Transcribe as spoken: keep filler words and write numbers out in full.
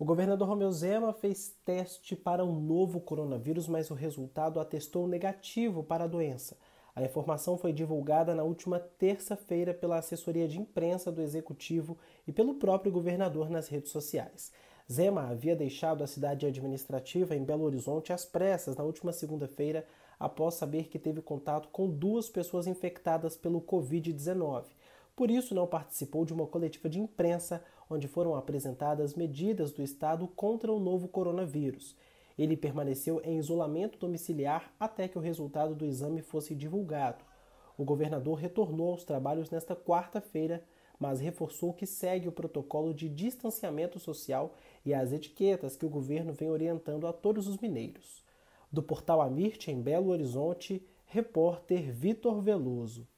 O governador Romeu Zema fez teste para um novo coronavírus, mas o resultado atestou negativo para a doença. A informação foi divulgada na última terça-feira pela assessoria de imprensa do executivo e pelo próprio governador nas redes sociais. Zema havia deixado a cidade administrativa em Belo Horizonte às pressas na última segunda-feira, após saber que teve contato com duas pessoas infectadas pelo covid dezenove. Por isso, não participou de uma coletiva de imprensa onde foram apresentadas medidas do Estado contra o novo coronavírus. Ele permaneceu em isolamento domiciliar até que o resultado do exame fosse divulgado. O governador retornou aos trabalhos nesta quarta-feira, mas reforçou que segue o protocolo de distanciamento social e as etiquetas que o governo vem orientando a todos os mineiros. Do portal Amirte, em Belo Horizonte, repórter Vitor Veloso.